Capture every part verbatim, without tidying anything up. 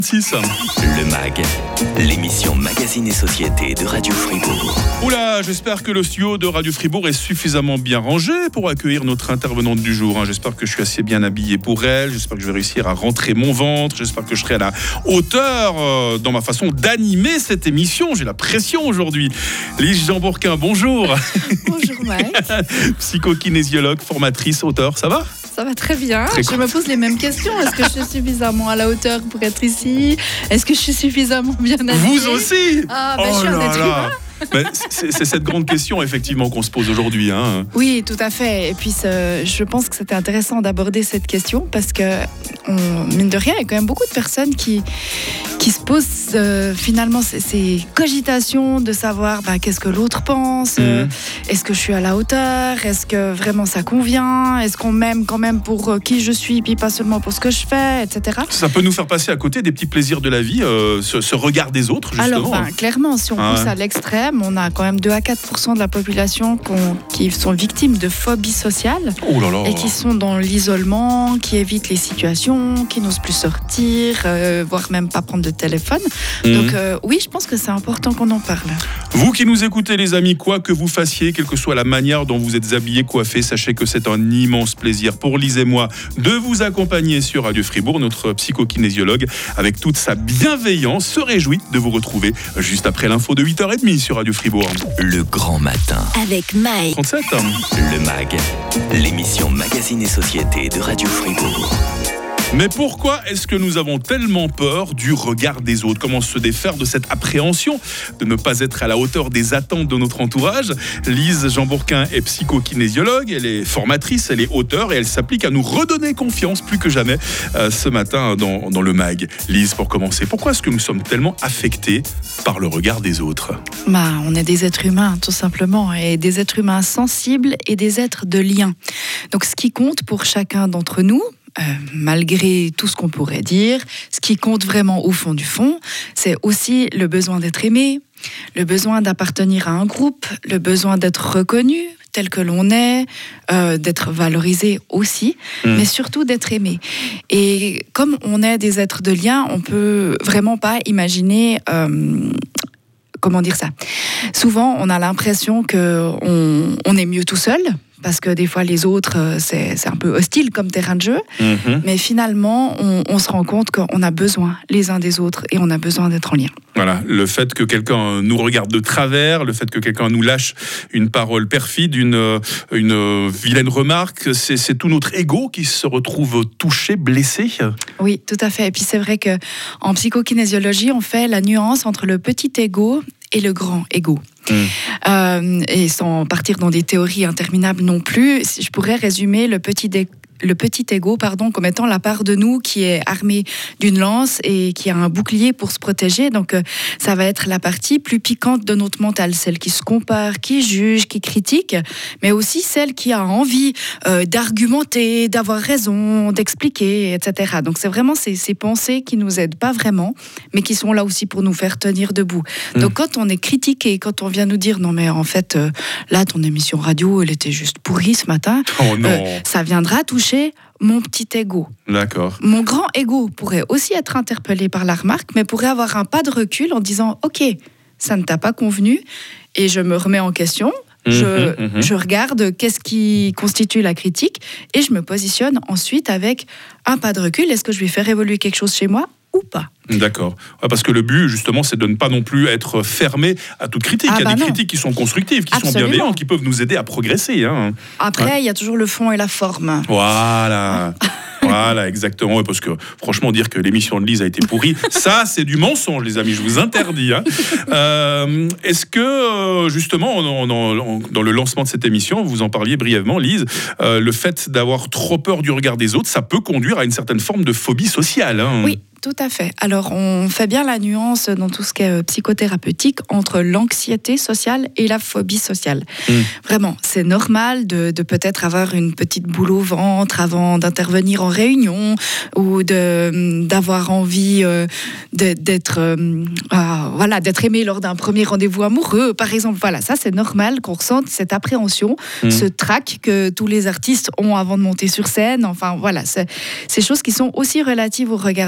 six. Le MAG, l'émission Magazine et Société de Radio Fribourg. Oula, j'espère que le studio de Radio Fribourg est suffisamment bien rangé pour accueillir notre intervenante du jour. J'espère que je suis assez bien habillé pour elle. J'espère que je vais réussir à rentrer mon ventre. J'espère que je serai à la hauteur dans ma façon d'animer cette émission. J'ai la pression aujourd'hui. Lise Jean Bourquin, bonjour. Bonjour Mike. Psychokinésiologue, formatrice, auteur, ça va ? Ça va très bien. Très je cool. me pose les mêmes questions. Est-ce que je suis suffisamment à la hauteur pour être ici ? Est-ce que je suis suffisamment bien habillée ? Vous aussi ? Ah, ben Oh je suis un là être là. humain. Ben, c'est, c'est cette grande question effectivement qu'on se pose aujourd'hui. Hein. Oui, tout à fait. Et puis, ce- je pense que c'était intéressant d'aborder cette question parce que, on, mine de rien, il y a quand même beaucoup de personnes qui, qui se posent euh, finalement ces, ces cogitations de savoir bah, qu'est-ce que l'autre pense, euh, Mhm. est-ce que je suis à la hauteur, est-ce que vraiment ça convient, est-ce qu'on m'aime quand même pour euh, qui je suis, puis pas seulement pour ce que je fais, et cetera. Ça peut nous faire passer à côté des petits plaisirs de la vie, euh, ce, ce regard des autres justement. Alors, ben, clairement, si on Ah pousse ouais. à l'extrême, on a quand même deux à quatre pour cent de la population qu'on- qui sont victimes de phobie sociale Oh là là. et qui sont dans l'isolement, qui évitent les situations, qui n'osent plus sortir, euh, voire même pas prendre de téléphone. Mhm. Donc euh, oui, je pense que c'est important qu'on en parle. Vous qui nous écoutez les amis, quoi que vous fassiez, quelle que soit la manière dont vous êtes habillés, coiffés, sachez que c'est un immense plaisir pour Lise et moi de vous accompagner sur Radio Fribourg. Notre psychokinésiologue, avec toute sa bienveillance, se réjouit de vous retrouver juste après l'info de huit heures trente sur Radio Fribourg. Le grand matin. Avec Mike. trente-sept. Le MAG, l'émission Magazine et Société de Radio Fribourg. Mais pourquoi est-ce que nous avons tellement peur du regard des autres ? Comment se défaire de cette appréhension de ne pas être à la hauteur des attentes de notre entourage ? Lise Jean Bourquin est psychokinésiologue, elle est formatrice, elle est auteure et elle s'applique à nous redonner confiance plus que jamais euh, ce matin dans, dans le MAG. Lise, pour commencer, pourquoi est-ce que nous sommes tellement affectés par le regard des autres ? Bah, on est des êtres humains, tout simplement, et des êtres humains sensibles et des êtres de lien. Donc ce qui compte pour chacun d'entre nous, Euh, malgré tout ce qu'on pourrait dire, ce qui compte vraiment au fond du fond, c'est aussi le besoin d'être aimé, le besoin d'appartenir à un groupe, le besoin d'être reconnu tel que l'on est, euh, d'être valorisé aussi, Mmh. mais surtout d'être aimé. Et comme on est des êtres de lien, on peut vraiment pas imaginer... euh, comment dire ça ? Souvent, on a l'impression qu'on on est mieux tout seul, parce que des fois, les autres, euh, c'est, c'est un peu hostile comme terrain de jeu. Mhm. Mais finalement, on, on se rend compte qu'on a besoin les uns des autres et on a besoin d'être en lien. Voilà, le fait que quelqu'un nous regarde de travers, le fait que quelqu'un nous lâche une parole perfide, une, une vilaine remarque, c'est, c'est tout notre ego qui se retrouve touché, blessé. Oui, tout à fait. Et puis c'est vrai qu'en psychokinésiologie, on fait la nuance entre le petit ego et le grand ego. Mmh. Euh, et sans partir dans des théories interminables non plus, je pourrais résumer le petit dé- le petit ego pardon, comme étant la part de nous qui est armée d'une lance et qui a un bouclier pour se protéger. Donc euh, ça va être la partie plus piquante de notre mental, celle qui se compare, qui juge, qui critique, mais aussi celle qui a envie euh, d'argumenter, d'avoir raison, d'expliquer, et cetera. Donc c'est vraiment ces, ces pensées qui nous aident pas vraiment, mais qui sont là aussi pour nous faire tenir debout. Mmh. Donc quand on est critiqué, quand on vient nous dire non mais en fait euh, là ton émission radio elle était juste pourrie ce matin, Oh non, euh, ça viendra toucher mon petit ego. d'accord. Mon grand ego pourrait aussi être interpellé par la remarque, mais pourrait avoir un pas de recul en disant « Ok, ça ne t'a pas convenu et je me remets en question, je, Mhm, mhm. je regarde qu'est-ce qui constitue la critique et je me positionne ensuite avec un pas de recul. Est-ce que je vais faire évoluer quelque chose chez moi ou pas ?» D'accord. Ouais, parce que le but, justement, c'est de ne pas non plus être fermé à toute critique. Ah Il y a bah des non. critiques qui sont constructives, qui sont Absolument. bienveillantes, qui peuvent nous aider à progresser. Hein. Après, il y a toujours le fond et la forme. Voilà. Voilà, exactement. Ouais, parce que franchement, dire que l'émission de Lise a été pourrie, ça, c'est du mensonge, les amis. Je vous interdis. Hein. Euh, est-ce que, euh, justement, on- on- on- dans le lancement de cette émission, vous en parliez brièvement, Lise, euh, le fait d'avoir trop peur du regard des autres, ça peut conduire à une certaine forme de phobie sociale. Hein. Oui, tout à fait. Alors, on fait bien la nuance dans tout ce qui est euh, psychothérapeutique entre l'anxiété sociale et la phobie sociale. Mm. Vraiment, c'est normal de, de peut-être avoir une petite boule au ventre avant d'intervenir en réunion ou de, d'avoir envie euh, de, d'être, euh, ah, voilà, d'être aimé lors d'un premier rendez-vous amoureux, par exemple. Voilà, ça, c'est normal qu'on ressente cette appréhension, Mm. ce trac que tous les artistes ont avant de monter sur scène. Enfin, voilà, c'est ces choses qui sont aussi relatives au regard des autres.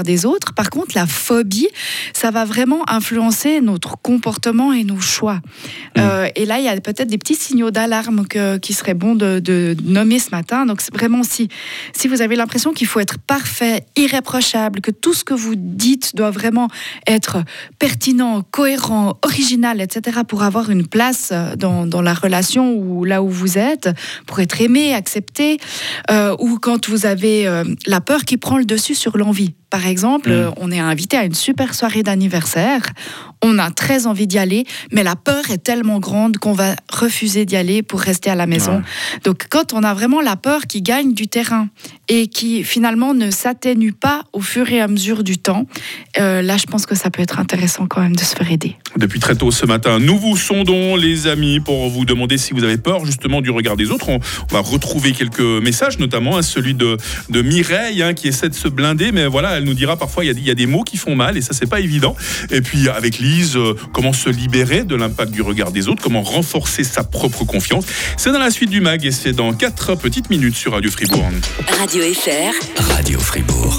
autres. Par contre, la phobie, ça va vraiment influencer notre comportement et nos choix. Mmh. Euh, et là, il y a peut-être des petits signaux d'alarme que, qui serait bon de, de nommer ce matin. Donc, c'est vraiment si, si vous avez l'impression qu'il faut être parfait, irréprochable, que tout ce que vous dites doit vraiment être pertinent, cohérent, original, et cetera, pour avoir une place dans, dans la relation ou là où vous êtes, pour être aimé, accepté, euh, ou quand vous avez euh, la peur qui prend le dessus sur l'envie. Par exemple, mmh. on est invité à une super soirée d'anniversaire, on a très envie d'y aller, mais la peur est tellement grande qu'on va refuser d'y aller pour rester à la maison. Ouais. Donc quand on a vraiment la peur qui gagne du terrain et qui finalement ne s'atténue pas au fur et à mesure du temps, euh, là je pense que ça peut être intéressant quand même de se faire aider. Depuis très tôt ce matin, nous vous sondons les amis pour vous demander si vous avez peur justement du regard des autres. On, on va retrouver quelques messages, notamment hein, celui de, de Mireille hein, qui essaie de se blinder, mais voilà, elle nous dira parfois il y, y a des mots qui font mal et ça c'est pas évident. Et puis avec Lise, euh, comment se libérer de l'impact du regard des autres, comment renforcer sa propre confiance. C'est dans la suite du mag et c'est dans quatre petites minutes sur Radio Fribourg. Radio F R, Radio Fribourg.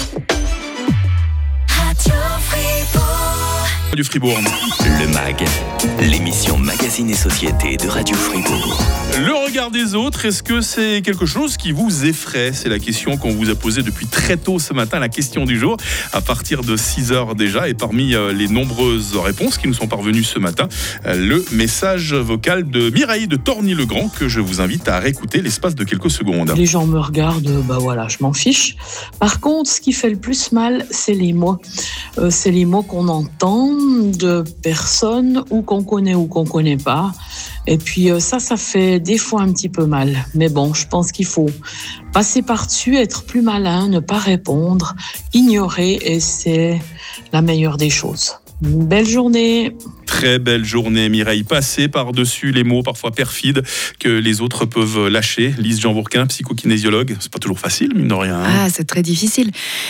Radio Fribourg. Du Fribourg. Le mag, l'émission Magazine et Société de Radio Fribourg. Le regard des autres, est-ce que c'est quelque chose qui vous effraie ? C'est la question qu'on vous a posée depuis très tôt ce matin, la question du jour, à partir de six heures déjà. Et parmi les nombreuses réponses qui nous sont parvenues ce matin, le message vocal de Mireille de Torny-le-Grand que je vous invite à réécouter l'espace de quelques secondes. Les gens me regardent, bah voilà, je m'en fiche. Par contre, ce qui fait le plus mal, c'est les mots. Euh, c'est les mots qu'on entend de personnes ou qu'on connaît ou qu'on connaît pas. Et puis ça, ça fait des fois un petit peu mal. Mais bon, je pense qu'il faut passer par-dessus, être plus malin, ne pas répondre, ignorer, et c'est la meilleure des choses. Une belle journée. Très belle journée, Mireille. Passer par-dessus les mots parfois perfides que les autres peuvent lâcher. Lise Jean-Bourquin, psychokinésiologue. C'est pas toujours facile, mine de rien. Hein. Ah, c'est très difficile.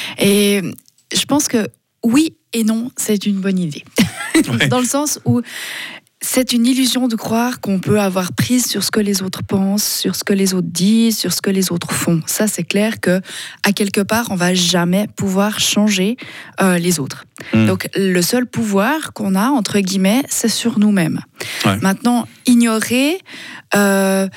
Et je pense que oui et non, c'est une bonne idée. Ouais. Dans le sens où c'est une illusion de croire qu'on peut avoir prise sur ce que les autres pensent, sur ce que les autres disent, sur ce que les autres font. Ça, c'est clair que, à quelque part, on va jamais pouvoir changer euh, les autres. Mmh. Donc, le seul pouvoir qu'on a, entre guillemets, c'est sur nous-mêmes. Ouais. Maintenant, ignorer... Euh,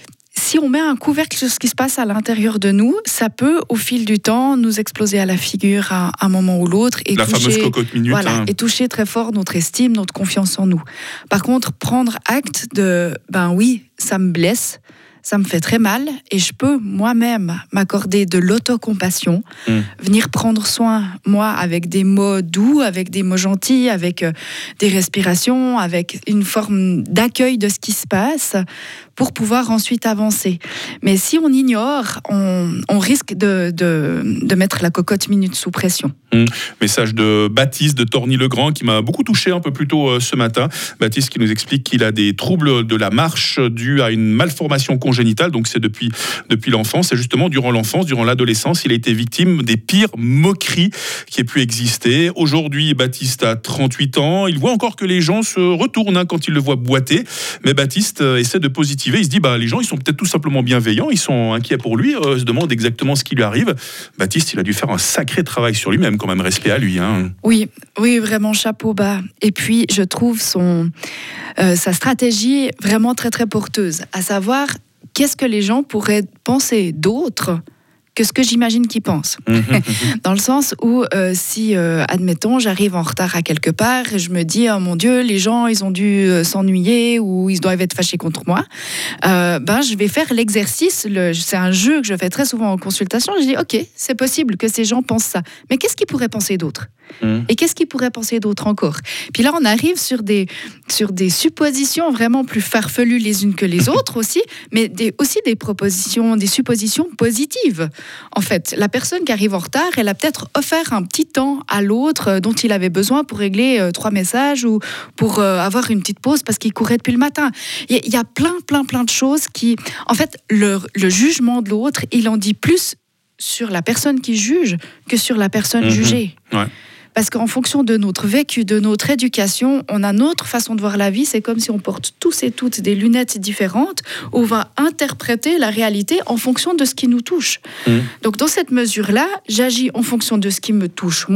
Si on met un couvercle sur ce qui se passe à l'intérieur de nous, ça peut, au fil du temps, nous exploser à la figure à un moment ou l'autre et, la toucher, fameuse cocotte minute, voilà, hein. et toucher très fort notre estime, notre confiance en nous. Par contre, prendre acte de « ben oui, ça me blesse », ça me fait très mal et je peux moi-même m'accorder de l'autocompassion, mmh. venir prendre soin, moi, avec des mots doux, avec des mots gentils, avec euh, des respirations, avec une forme d'accueil de ce qui se passe pour pouvoir ensuite avancer. Mais si on ignore, on, on risque de, de, de mettre la cocotte minute sous pression. Mmh. Message de Baptiste de Torny-le-Grand qui m'a beaucoup touché un peu plus tôt euh, ce matin. Baptiste qui nous explique qu'il a des troubles de la marche dus à une malformation congénitale, donc c'est depuis, depuis l'enfance. Et justement, durant l'enfance, durant l'adolescence, il a été victime des pires moqueries qui aient pu exister. Aujourd'hui, Baptiste a trente-huit ans. Il voit encore que les gens se retournent hein, quand ils le voient boiter. Mais Baptiste euh, essaie de positiver. Il se dit, bah, les gens, ils sont peut-être tout simplement bienveillants. Ils sont inquiets pour lui, euh, se demandent exactement ce qui lui arrive. Baptiste, il a dû faire un sacré travail sur lui-même. Quand même, respect à lui. Hein. Oui, oui, vraiment chapeau bas. Et puis, je trouve son, euh, sa stratégie vraiment très, très porteuse. À savoir, qu'est-ce que les gens pourraient penser d'autre que ce que j'imagine qu'ils pensent. Dans le sens où, euh, si, euh, admettons, j'arrive en retard à quelque part et je me dis, oh mon Dieu, les gens, ils ont dû euh, s'ennuyer ou ils doivent être fâchés contre moi, euh, ben, je vais faire l'exercice, le, c'est un jeu que je fais très souvent en consultation, je dis, ok, c'est possible que ces gens pensent ça, mais qu'est-ce qu'ils pourraient penser d'autre ? Mmh. Et qu'est-ce qu'ils pourraient penser d'autre encore ? Puis là, on arrive sur des, sur des suppositions vraiment plus farfelues les unes que les autres aussi, mais des, aussi des propositions, des suppositions positives. En fait, la personne qui arrive en retard, elle a peut-être offert un petit temps à l'autre dont il avait besoin pour régler euh, trois messages ou pour euh, avoir une petite pause parce qu'il courait depuis le matin. Il y, y a plein, plein, plein de choses qui... En fait, le, le jugement de l'autre, il en dit plus sur la personne qui juge que sur la personne mmh. jugée. Ouais. Parce qu'en fonction de notre vécu, de notre éducation, on a notre façon de voir la vie. C'est comme si on porte tous et toutes des lunettes différentes où on va interpréter la réalité en fonction de ce qui nous touche. Mmh. Donc dans cette mesure-là, j'agis en fonction de ce qui me touche moi,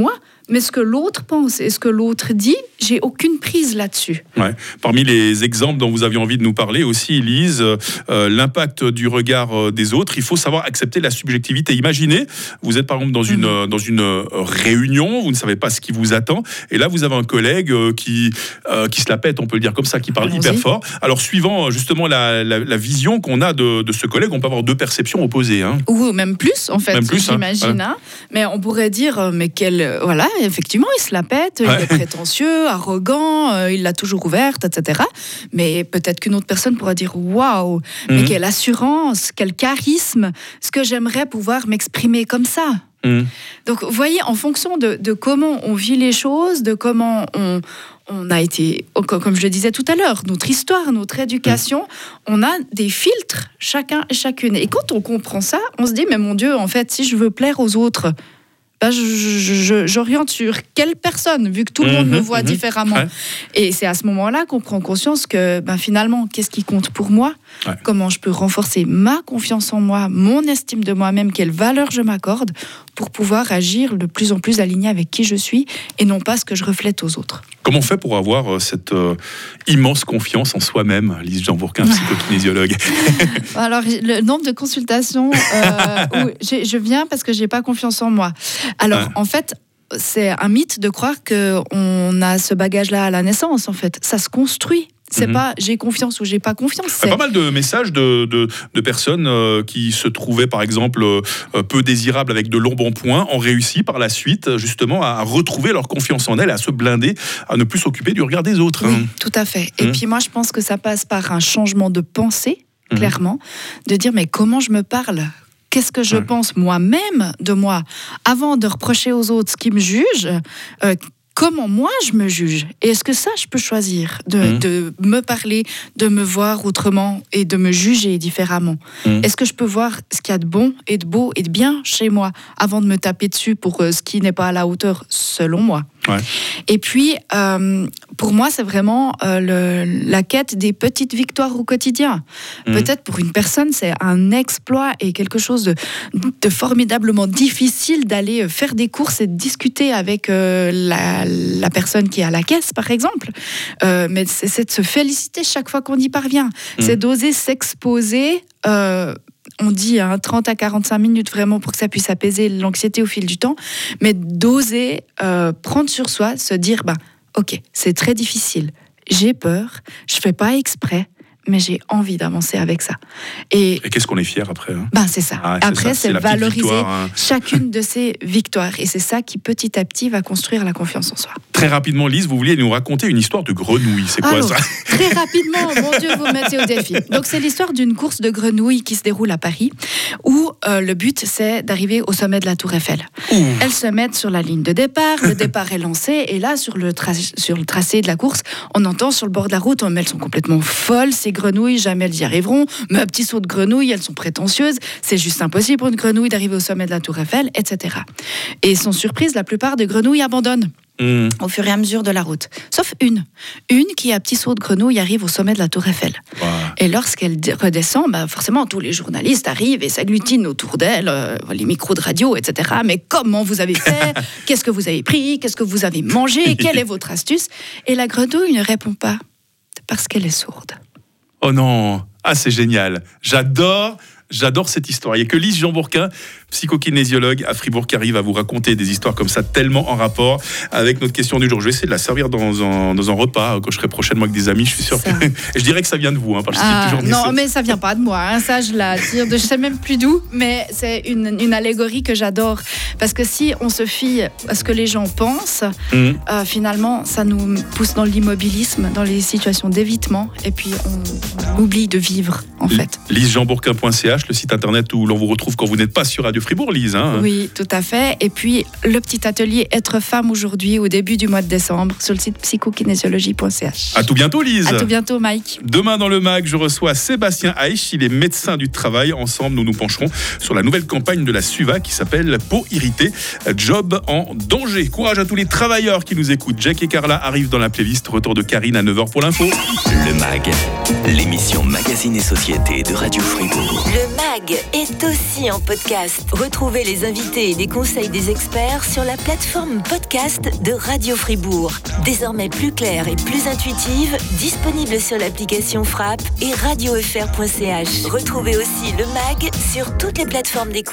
mais ce que l'autre pense et ce que l'autre dit, j'ai aucune prise là-dessus. Ouais. Parmi les exemples dont vous aviez envie de nous parler aussi, Lise, euh, l'impact du regard des autres, il faut savoir accepter la subjectivité. Imaginez, vous êtes par exemple dans une, mmh. dans une réunion, vous ne savez pas ce qui vous attend, et là vous avez un collègue euh, qui, euh, qui se la pète, on peut le dire comme ça, qui parle Allons-y. hyper fort. Alors suivant justement la, la, la vision qu'on a de, de ce collègue, on peut avoir deux perceptions opposées. Hein. Ou même plus, en fait, même plus, j'imagine. Hein. Hein. Mais on pourrait dire, mais quel... Voilà, effectivement, il se la pète, ouais. Il est prétentieux, arrogant, euh, il l'a toujours ouverte, et cetera. Mais peut-être qu'une autre personne pourra dire, waouh, mais mmh. quelle assurance, quel charisme, ce que j'aimerais pouvoir m'exprimer comme ça. Mmh. Donc, vous voyez, en fonction de, de comment on vit les choses, de comment on... On a été, comme je le disais tout à l'heure, notre histoire, notre éducation, mmh. on a des filtres, chacun et chacune. Et quand on comprend ça, on se dit, mais mon Dieu, en fait, si je veux plaire aux autres, ben je, je, j'oriente sur quelle personne, vu que tout le monde mmh, me voit mmh. différemment. Ouais. Et c'est à ce moment-là qu'on prend conscience que ben finalement, qu'est-ce qui compte pour moi ? Ouais. Comment je peux renforcer ma confiance en moi, mon estime de moi-même, quelle valeur je m'accorde pour pouvoir agir de plus en plus aligné avec qui je suis et non pas ce que je reflète aux autres. Comment on fait pour avoir cette euh, immense confiance en soi-même, Lise Jean-Bourquin, psychokinésiologue? Alors, le nombre de consultations euh, où je viens parce que je n'ai pas confiance en moi. Alors, ah. en fait, c'est un mythe de croire qu'on a ce bagage-là à la naissance, en fait. Ça se construit. C'est mmh. pas j'ai confiance ou j'ai pas confiance. C'est... Pas mal de messages de, de, de personnes euh, qui se trouvaient, par exemple, euh, peu désirables avec de longs bons points, ont réussi par la suite, justement, à retrouver leur confiance en elles, à se blinder, à ne plus s'occuper du regard des autres. Oui, hein. tout à fait. Et mmh. puis moi, je pense que ça passe par un changement de pensée, mmh. clairement, de dire, mais comment je me parle ? Qu'est-ce que je ouais. pense moi-même de moi ? Avant de reprocher aux autres ce qui me jugent, euh, comment moi je me juge ? Et est-ce que ça, je peux choisir de, mmh. de me parler, de me voir autrement et de me juger différemment ? mmh. Est-ce que je peux voir ce qu'il y a de bon et de beau et de bien chez moi avant de me taper dessus pour ce qui n'est pas à la hauteur selon moi ? Ouais. Et puis, euh, pour moi, c'est vraiment euh, le, la quête des petites victoires au quotidien. Mmh. Peut-être pour une personne, c'est un exploit et quelque chose de, de formidablement difficile d'aller faire des courses et de discuter avec euh, la, la personne qui est à la caisse, par exemple. Euh, mais c'est, c'est de se féliciter chaque fois qu'on y parvient. Mmh. C'est d'oser s'exposer... Euh, on dit hein, trente à quarante-cinq minutes vraiment pour que ça puisse apaiser l'anxiété au fil du temps, mais d'oser euh, prendre sur soi, se dire, bah, ok, c'est très difficile, j'ai peur, je ne fais pas exprès, mais j'ai envie d'avancer avec ça. Et, et qu'est-ce qu'on est fier après hein ben c'est ça. Ah, c'est après, ça. c'est, c'est valoriser victoire, hein. chacune de ces victoires. Et c'est ça qui, petit à petit, va construire la confiance en soi. Très rapidement, Lise, vous vouliez nous raconter une histoire de grenouille. C'est quoi Alors, ça ? Très rapidement, mon Dieu, vous me mettez au défi. Donc, c'est l'histoire d'une course de grenouilles qui se déroule à Paris, où euh, le but, c'est d'arriver au sommet de la Tour Eiffel. Ouh. Elles se mettent sur la ligne de départ, le départ est lancé, et là, sur le, tra- sur le tracé de la course, on entend sur le bord de la route, mais elles sont complètement folles, ces grenouilles, jamais elles y arriveront, mais un petit saut de grenouille, elles sont prétentieuses, c'est juste impossible pour une grenouille d'arriver au sommet de la Tour Eiffel, et cetera. Et sans surprise, la plupart des grenouilles abandonnent mmh. au fur et à mesure de la route. Sauf une. Une qui, à petit saut de grenouille, arrive au sommet de la Tour Eiffel. Wow. Et lorsqu'elle redescend, bah forcément, tous les journalistes arrivent et s'agglutinent autour d'elle, euh, les micros de radio, et cetera. Mais comment vous avez fait ? Qu'est-ce que vous avez pris ? Qu'est-ce que vous avez mangé ? Quelle est votre astuce ? Et la grenouille ne répond pas, parce qu'elle est sourde. Oh non, ah c'est génial, j'adore, j'adore cette histoire. Il n'y a que Lise Jean-Bourquin, psychokinésiologue à Fribourg, qui arrive à vous raconter des histoires comme ça, tellement en rapport avec notre question du jour. Je vais essayer de la servir dans un, dans un repas quand je serai prochainement avec des amis, je suis sûr. Que... Et je dirais que ça vient de vous, hein, parce que ah, toujours non, mais ça vient pas de moi, hein, ça je l'attire, de, je sais même plus d'où, mais c'est une, une allégorie que j'adore, parce que si on se fie à ce que les gens pensent, mmh. euh, finalement, ça nous pousse dans l'immobilisme, dans les situations d'évitement, et puis on, on oublie de vivre, en L- fait. lise jean bourquin point c h, le site internet où l'on vous retrouve quand vous n'êtes pas sur Radio Fribourg, Lise. Hein. Oui, tout à fait. Et puis, le petit atelier Être femme aujourd'hui, au début du mois de décembre, sur le site psychokinésiologie point c h. À tout bientôt, Lise. À tout bientôt, Mike. Demain, dans le mag, je reçois Sébastien Aïch, il est médecin du travail. Ensemble, nous nous pencherons sur la nouvelle campagne de la SUVA qui s'appelle Peau irritée, job en danger. Courage à tous les travailleurs qui nous écoutent. Jack et Carla arrivent dans la playlist. Retour de Karine à neuf heures pour l'info. Le mag, l'émission Magazine et Société de Radio Fribourg. Le mag est aussi en podcast. Retrouvez les invités et les conseils des experts sur la plateforme podcast de Radio Fribourg. Désormais plus claire et plus intuitive, disponible sur l'application Frappe et radio f r point c h. Retrouvez aussi le mag sur toutes les plateformes d'écoute.